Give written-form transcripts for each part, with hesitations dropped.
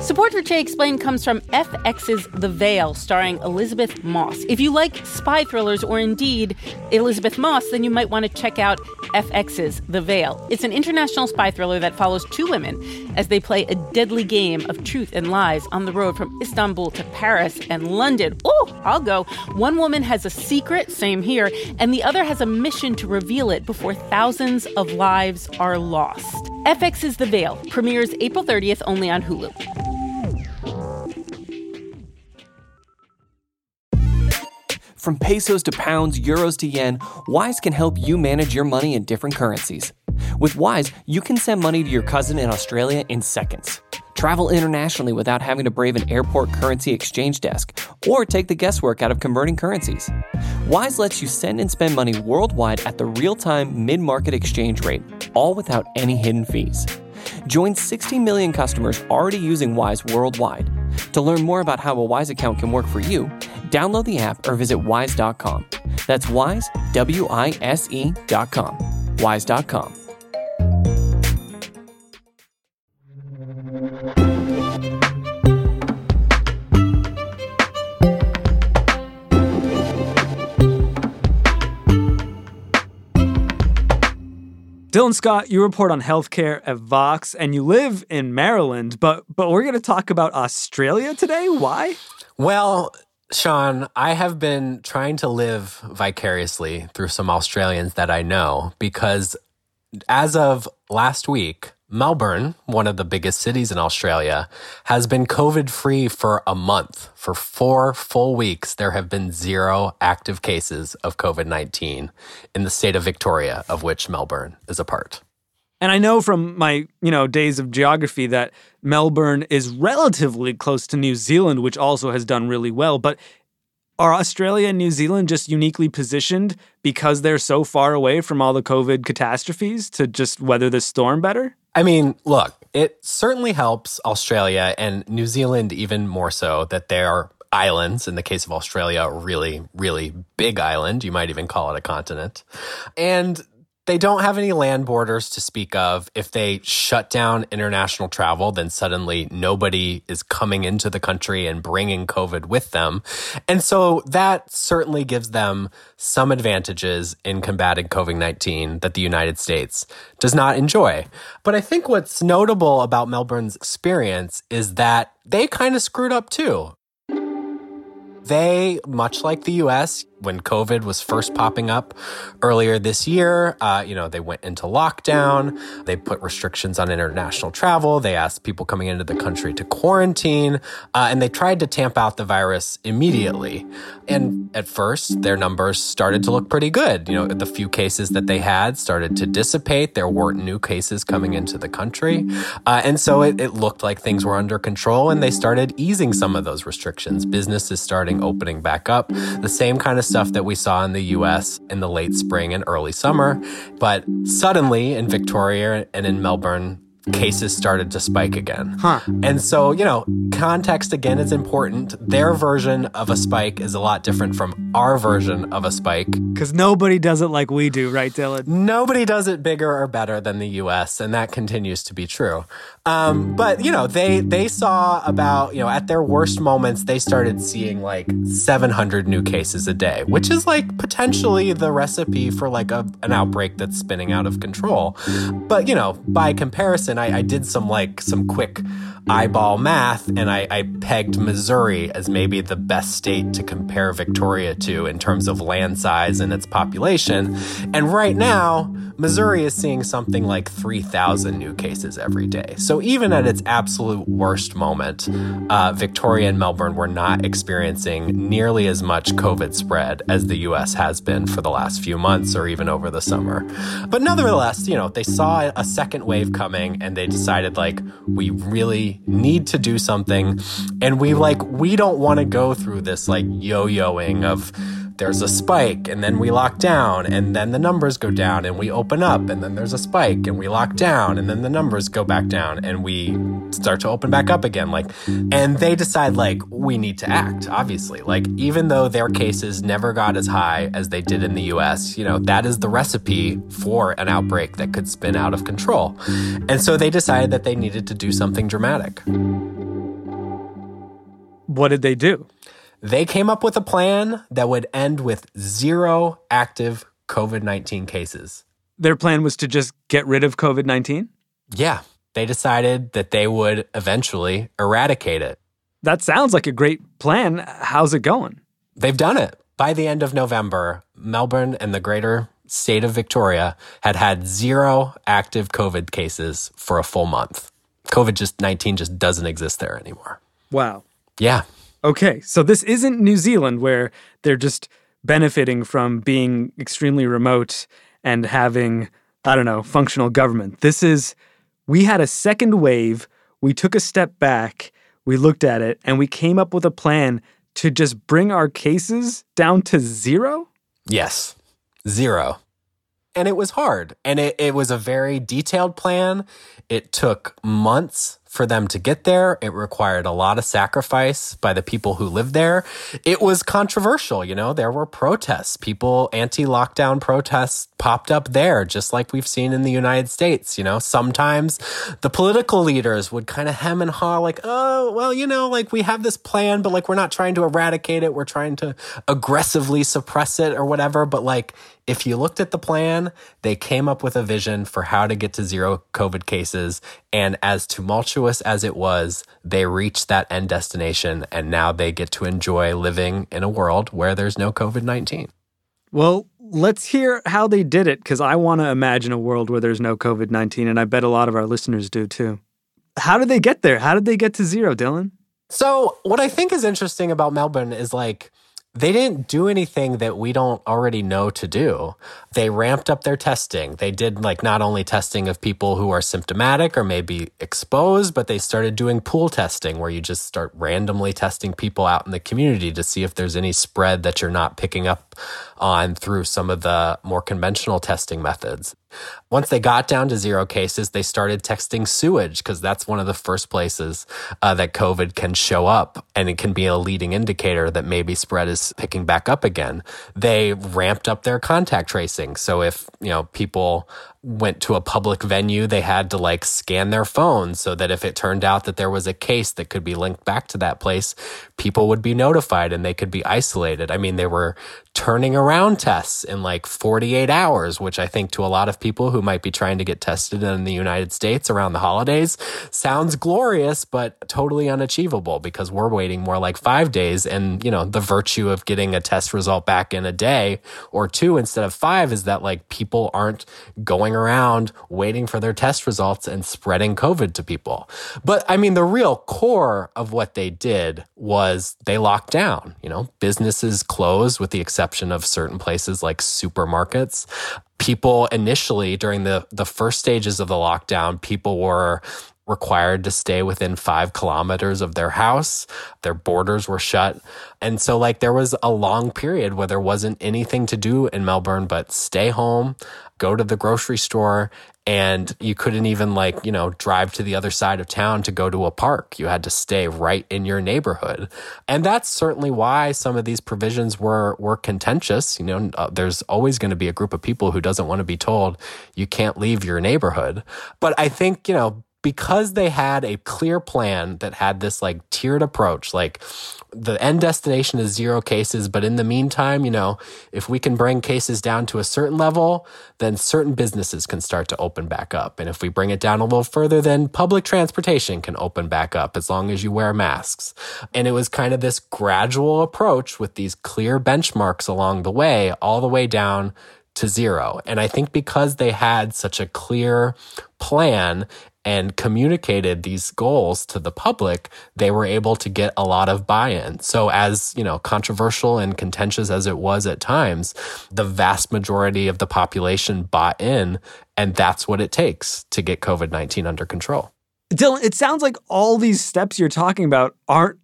Support for Che Explained comes from FX's The Veil, starring Elizabeth Moss. If you like spy thrillers or indeed Elizabeth Moss, then you might want to check out FX's The Veil. It's an international spy thriller that follows two women as they play a deadly game of truth and lies on the road from Istanbul to Paris and London. Oh, I'll go. One woman has a secret, same here, and the other has a mission to reveal it before thousands of lives are lost. FX's The Veil premieres April 30th only on Hulu. From pesos to pounds, euros to yen, Wise can help you manage your money in different currencies. With Wise, you can send money to your cousin in Australia in seconds. Travel internationally without having to brave an airport currency exchange desk or take the guesswork out of converting currencies. Wise lets you send and spend money worldwide at the real-time mid-market exchange rate, all without any hidden fees. Join 60 million customers already using Wise worldwide. To learn more about how a Wise account can work for you, download the app or visit wise.com. That's Wise, WISE.com. Wise.com. Dylan Scott, you report on healthcare at Vox, and you live in Maryland, but we're going to talk about Australia today. Why? Well, Sean, I have been trying to live vicariously through some Australians that I know because as of last week, Melbourne, one of the biggest cities in Australia, has been COVID-free for a month. For 4 full weeks, there have been 0 active cases of COVID-19 in the state of Victoria, of which Melbourne is a part. And I know from my, days of geography that Melbourne is relatively close to New Zealand, which also has done really well. But are Australia and New Zealand just uniquely positioned because they're so far away from all the COVID catastrophes to just weather this storm better? I mean, look, it certainly helps Australia and New Zealand even more so that they are islands. In the case of Australia, a really, really big island. You might even call it a continent. And they don't have any land borders to speak of. If they shut down international travel, then suddenly nobody is coming into the country and bringing COVID with them. And so that certainly gives them some advantages in combating COVID-19 that the United States does not enjoy. But I think what's notable about Melbourne's experience is that they kind of screwed up too. They, much like the U.S., when COVID was first popping up earlier this year, they went into lockdown. They put restrictions on international travel. They asked people coming into the country to quarantine, and they tried to tamp out the virus immediately. And at first, their numbers started to look pretty good. The few cases that they had started to dissipate. There weren't new cases coming into the country. And so it looked like things were under control, and they started easing some of those restrictions. Businesses starting opening back up. The same kind of stuff that we saw in the U.S. in the late spring and early summer. But suddenly in Victoria and in Melbourne, cases started to spike again. And so, context again is important. Their version of a spike is a lot different from our version of a spike. Because nobody does it like we do, right, Dylan? Nobody does it bigger or better than the U.S., and that continues to be true. But, they saw about, at their worst moments, they started seeing like 700 new cases a day, which is like potentially the recipe for like an outbreak that's spinning out of control. But, by comparison, I did some quick eyeball math, and I pegged Missouri as maybe the best state to compare Victoria to in terms of land size and its population. And right now, Missouri is seeing something like 3,000 new cases every day. So even at its absolute worst moment, Victoria and Melbourne were not experiencing nearly as much COVID spread as the U.S. has been for the last few months or even over the summer. But nevertheless, they saw a second wave coming, and they decided we really need to do something. And we don't want to go through this yo-yoing of there's a spike and then we lock down and then the numbers go down and we open up and then there's a spike and we lock down and then the numbers go back down and we start to open back up again. And they decide we need to act, obviously. Even though their cases never got as high as they did in the US, that is the recipe for an outbreak that could spin out of control. And so they decided that they needed to do something dramatic. What did they do? They came up with a plan that would end with 0 active COVID-19 cases. Their plan was to just get rid of COVID-19? Yeah. They decided that they would eventually eradicate it. That sounds like a great plan. How's it going? They've done it. By the end of November, Melbourne and the greater state of Victoria had 0 active COVID cases for a full month. COVID-19 just doesn't exist there anymore. Wow. Yeah. Okay, so this isn't New Zealand where they're just benefiting from being extremely remote and having, functional government. We had a second wave, we took a step back, we looked at it, and we came up with a plan to just bring our cases down to 0? Yes, 0. And it was hard. And it was a very detailed plan. It took months for them to get there. It required a lot of sacrifice by the people who lived there. It was controversial, there were protests. Anti-lockdown protests popped up there, just like we've seen in the United States. Sometimes the political leaders would kind of hem and haw like, oh, well, we have this plan, but we're not trying to eradicate it. We're trying to aggressively suppress it or whatever. But if you looked at the plan, they came up with a vision for how to get to 0 COVID cases. And as tumultuous as it was, they reached that end destination. And now they get to enjoy living in a world where there's no COVID-19. Well, let's hear how they did it, because I want to imagine a world where there's no COVID-19. And I bet a lot of our listeners do too. How did they get there? How did they get to 0, Dylan? So what I think is interesting about Melbourne is they didn't do anything that we don't already know to do. They ramped up their testing. They did not only testing of people who are symptomatic or maybe exposed, but they started doing pool testing where you just start randomly testing people out in the community to see if there's any spread that you're not picking up on through some of the more conventional testing methods. Once they got down to 0 cases, they started testing sewage because that's one of the first places that COVID can show up, and it can be a leading indicator that maybe spread is picking back up again. They ramped up their contact tracing. So if, people went to a public venue, they had to scan their phones so that if it turned out that there was a case that could be linked back to that place, people would be notified and they could be isolated. I mean, they were turning around tests in 48 hours, which I think to a lot of people who might be trying to get tested in the United States around the holidays sounds glorious, but totally unachievable because we're waiting more like 5 days. And, the virtue of getting a test result back in a day or 2 instead of 5 is that people aren't going around waiting for their test results and spreading COVID to people. But I mean, the real core of what they did was they locked down. Businesses closed with the exception of certain places like supermarkets. People initially, during the first stages of the lockdown, people were required to stay within 5 kilometers of their house. Their borders were shut. And so there was a long period where there wasn't anything to do in Melbourne but stay home, go to the grocery store, and you couldn't even drive to the other side of town to go to a park. You had to stay right in your neighborhood. And that's certainly why some of these provisions were contentious. There's always going to be a group of people who doesn't want to be told you can't leave your neighborhood. But I think, because they had a clear plan that had this tiered approach, the end destination is 0 cases, but in the meantime, if we can bring cases down to a certain level, then certain businesses can start to open back up. And if we bring it down a little further, then public transportation can open back up as long as you wear masks. And it was kind of this gradual approach with these clear benchmarks along the way, all the way down to 0. And I think because they had such a clear plan and communicated these goals to the public, they were able to get a lot of buy-in. So as, controversial and contentious as it was at times, the vast majority of the population bought in, and that's what it takes to get COVID-19 under control. Dylan, it sounds like all these steps you're talking about aren't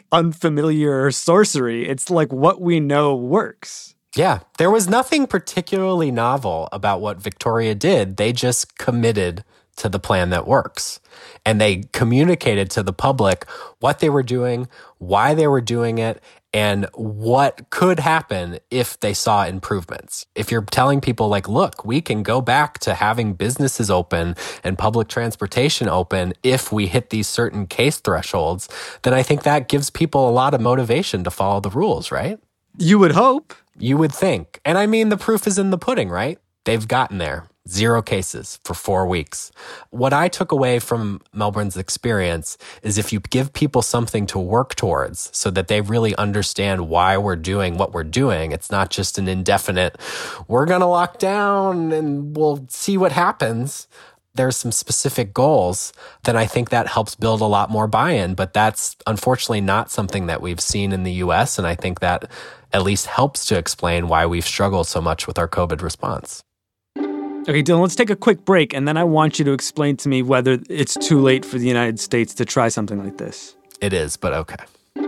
unfamiliar sorcery. It's what we know works. Yeah, there was nothing particularly novel about what Victoria did. They just committed to the plan that works. And they communicated to the public what they were doing, why they were doing it, and what could happen if they saw improvements. If you're telling people like, look, we can go back to having businesses open and public transportation open if we hit these certain case thresholds, then I think that gives people a lot of motivation to follow the rules, right? You would hope. You would think. And I mean, the proof is in the pudding, right? They've gotten there. 0 cases for 4 weeks. What I took away from Melbourne's experience is if you give people something to work towards so that they really understand why we're doing what we're doing, it's not just an indefinite, we're going to lock down and we'll see what happens. There's some specific goals, then I think that helps build a lot more buy-in. But that's unfortunately not something that we've seen in the US. And I think that at least helps to explain why we've struggled so much with our COVID response. Okay, Dylan, let's take a quick break, and then I want you to explain to me whether it's too late for the United States to try something like this. It is, but okay.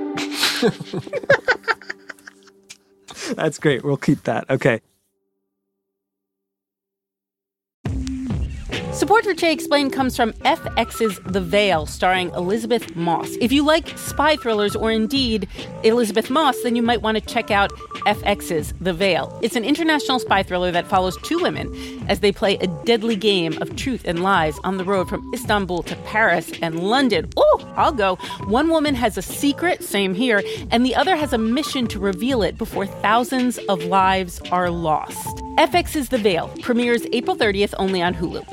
That's great. We'll keep that. Okay. Support for Che Explained comes from FX's The Veil, starring Elizabeth Moss. If you like spy thrillers or indeed Elizabeth Moss, then you might want to check out FX's The Veil. It's an international spy thriller that follows 2 women as they play a deadly game of truth and lies on the road from Istanbul to Paris and London. Oh, I'll go. One woman has a secret, same here, and the other has a mission to reveal it before thousands of lives are lost. FX's The Veil premieres April 30th only on Hulu.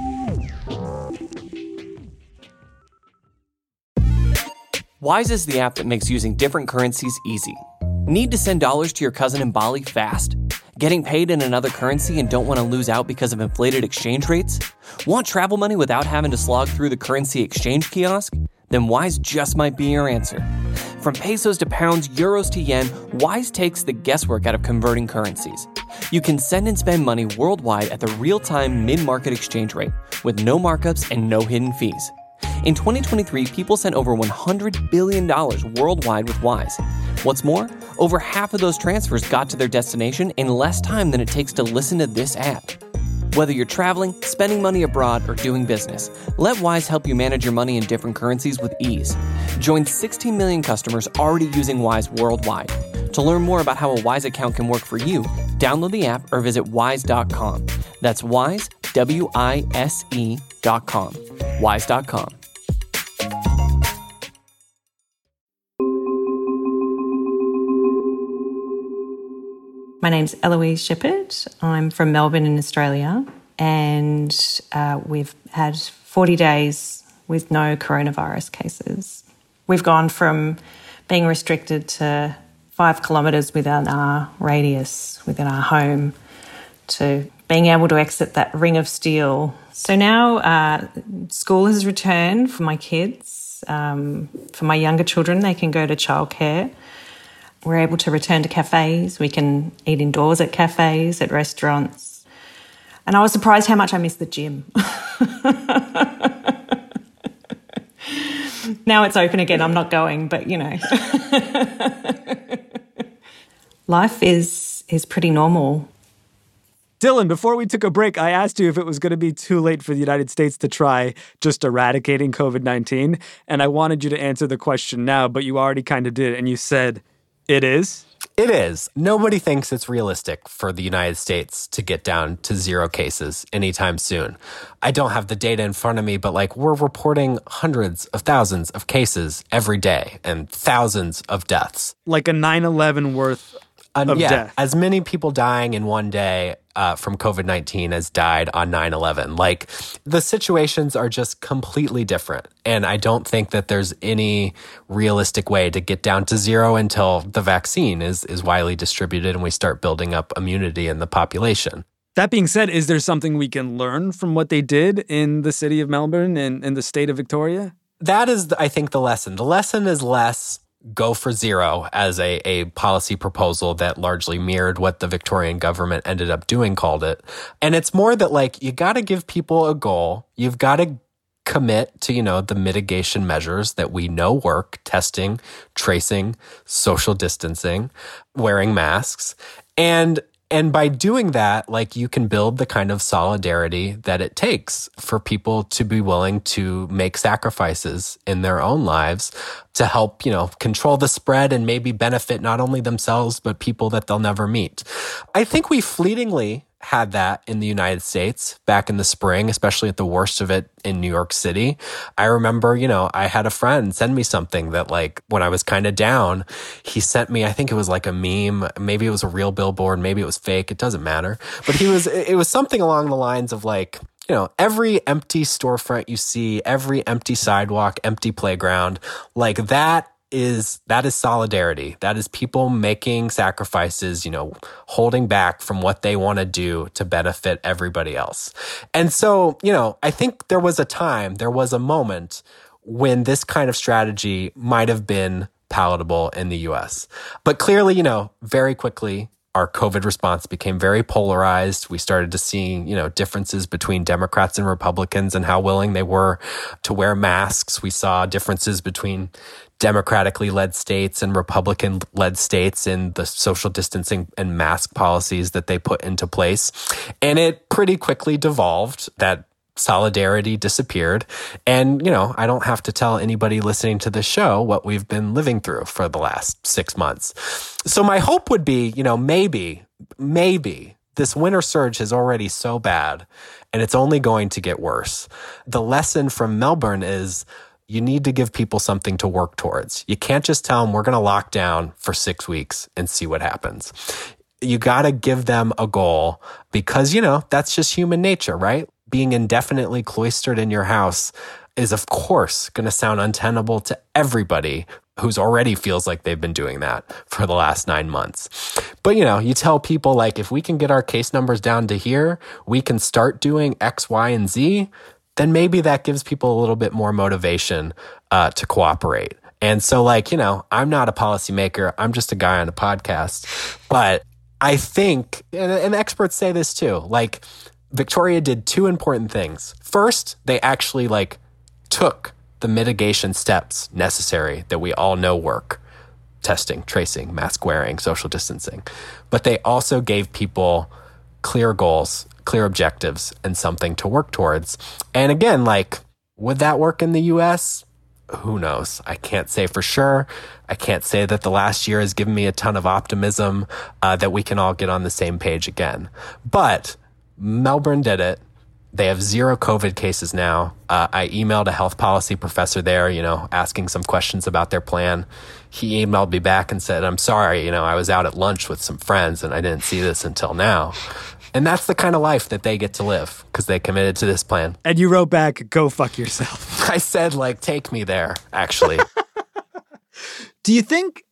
Wise is the app that makes using different currencies easy. Need to send dollars to your cousin in Bali fast? Getting paid in another currency and don't want to lose out because of inflated exchange rates? Want travel money without having to slog through the currency exchange kiosk? Then Wise just might be your answer. From pesos to pounds, euros to yen, Wise takes the guesswork out of converting currencies. You can send and spend money worldwide at the real-time mid-market exchange rate with no markups and no hidden fees. In 2023, people sent over $100 billion worldwide with Wise. What's more, over half of those transfers got to their destination in less time than it takes to listen to this app. Whether you're traveling, spending money abroad, or doing business, let Wise help you manage your money in different currencies with ease. Join 16 million customers already using Wise worldwide. To learn more about how a Wise account can work for you, download the app or visit wise.com. That's Wise, WISE.com. Wise.com. My name's Eloise Shepherd. I'm from Melbourne in Australia, and we've had 40 days with no coronavirus cases. We've gone from being restricted to 5 kilometres within our radius, within our home, to being able to exit that ring of steel. So now school has returned for my kids. For my younger children, they can go to childcare. We're able to return to cafes. We can eat indoors at cafes, at restaurants. And I was surprised how much I missed the gym. Now it's open again. I'm not going, but, you know. Life is pretty normal. Dylan, before we took a break, I asked you if it was going to be too late for the United States to try just eradicating COVID-19. And I wanted you to answer the question now, but you already kind of did. And you said... It is? It is. Nobody thinks it's realistic for the United States to get down to 0 cases anytime soon. I don't have the data in front of me, but we're reporting hundreds of thousands of cases every day and thousands of deaths. Like a 9/11 worth of death. As many people dying in one day from COVID-19 as died on 9/11. The situations are just completely different. And I don't think that there's any realistic way to get down to 0 until the vaccine is widely distributed and we start building up immunity in the population. That being said, is there something we can learn from what they did in the city of Melbourne and in the state of Victoria? That is, I think, the lesson. The lesson is less go for 0 as a policy proposal that largely mirrored what the Victorian government ended up doing, called it. And it's more that you got to give people a goal. You've got to commit to, the mitigation measures that we know work: testing, tracing, social distancing, wearing masks. And And by doing that, like, you can build the kind of solidarity that it takes for people to be willing to make sacrifices in their own lives to help, control the spread and maybe benefit not only themselves, but people that they'll never meet. I think we fleetingly had that in the United States back in the spring, especially at the worst of it in New York City. I remember, I had a friend send me something that, like, when I was kind of down, he sent me, I think it was like a meme, maybe it was a real billboard, maybe it was fake, it doesn't matter. But it was something along the lines of like, every empty storefront you see, every empty sidewalk, empty playground, like that is solidarity. That is people making sacrifices, holding back from what they want to do to benefit everybody else. And so, I think there was a moment when this kind of strategy might have been palatable in the US. But clearly, very quickly, our COVID response became very polarized. We started to see, differences between Democrats and Republicans and how willing they were to wear masks. We saw differences between democratically led states and Republican led states in the social distancing and mask policies that they put into place. And it pretty quickly devolved that solidarity disappeared. And, I don't have to tell anybody listening to this show what we've been living through for the last 6 months. So my hope would be, maybe this winter surge is already so bad and it's only going to get worse. The lesson from Melbourne is you need to give people something to work towards. You can't just tell them we're going to lock down for 6 weeks and see what happens. You got to give them a goal because, that's just human nature, right? Being indefinitely cloistered in your house is, of course, going to sound untenable to everybody who's already feels like they've been doing that for the last 9 months. But, you tell people, like, if we can get our case numbers down to here, we can start doing X, Y, and Z, then maybe that gives people a little bit more motivation to cooperate. And so, like, I'm not a policymaker. I'm just a guy on a podcast. But I think, and experts say this too, like, Victoria did 2 important things. First, they actually, like, took the mitigation steps necessary that we all know work. Testing, tracing, mask wearing, social distancing. But they also gave people clear goals, clear objectives, and something to work towards. And again, like, would that work in the US? Who knows? I can't say for sure. I can't say that the last year has given me a ton of optimism that we can all get on the same page again. But Melbourne did it. They have 0 COVID cases now. I emailed a health policy professor there, asking some questions about their plan. He emailed me back and said, I'm sorry, I was out at lunch with some friends and I didn't see this until now. And that's the kind of life that they get to live because they committed to this plan. And you wrote back, go fuck yourself. I said, like, take me there, actually. Do you think,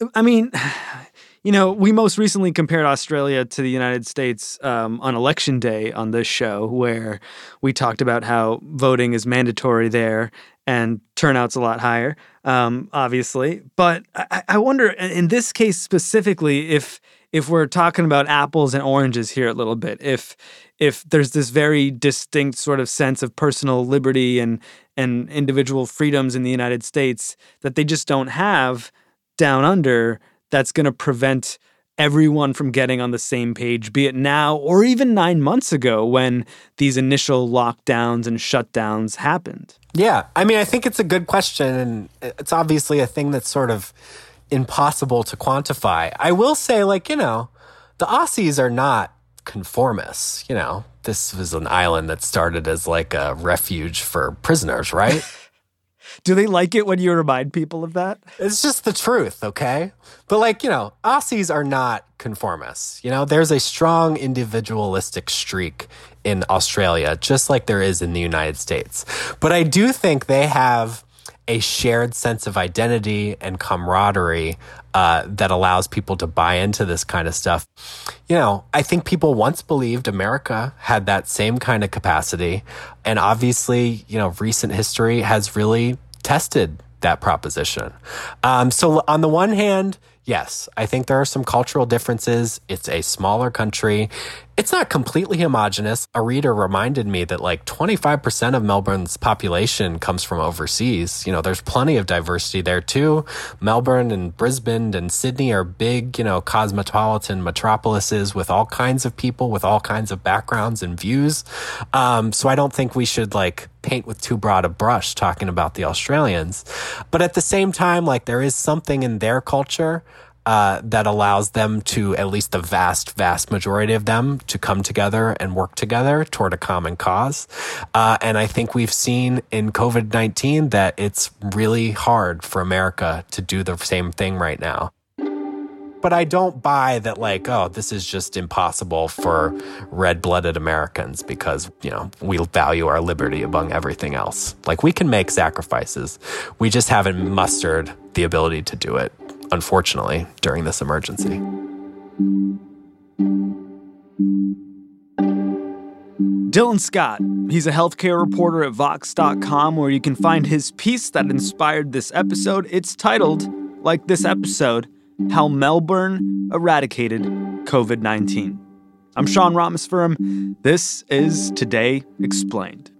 we most recently compared Australia to the United States on Election Day on this show, where we talked about how voting is mandatory there and turnout's a lot higher, obviously. But I wonder, in this case specifically, if we're talking about apples and oranges here a little bit, if there's this very distinct sort of sense of personal liberty and individual freedoms in the United States that they just don't have down under, that's going to prevent everyone from getting on the same page, be it now or even 9 months ago when these initial lockdowns and shutdowns happened? Yeah, I think it's a good question, and it's obviously a thing that's sort of impossible to quantify. I will say, like, the Aussies are not conformists. This was an island that started as like a refuge for prisoners, right? Do they like it when you remind people of that? It's just the truth, okay? But, like, Aussies are not conformists. There's a strong individualistic streak in Australia, just like there is in the United States. But I do think they have a shared sense of identity and camaraderie that allows people to buy into this kind of stuff. I think people once believed America had that same kind of capacity. And obviously, recent history has really tested that proposition. So on the one hand, yes, I think there are some cultural differences. It's a smaller country. It's not completely homogenous. A reader reminded me that like 25% of Melbourne's population comes from overseas. There's plenty of diversity there too. Melbourne and Brisbane and Sydney are big, cosmopolitan metropolises with all kinds of people, with all kinds of backgrounds and views. So I don't think we should paint with too broad a brush talking about the Australians. But at the same time, there is something in their culture that allows them to, at least the vast, vast majority of them, to come together and work together toward a common cause. And I think we've seen in COVID-19 that it's really hard for America to do the same thing right now. But I don't buy that this is just impossible for red-blooded Americans because, we value our liberty among everything else. We can make sacrifices. We just haven't mustered the ability to do it, unfortunately, during this emergency. Dylan Scott, he's a healthcare reporter at Vox.com, where you can find his piece that inspired this episode. It's titled, like this episode, How Melbourne Eradicated COVID-19. I'm Sean Rameswaram. This is Today Explained.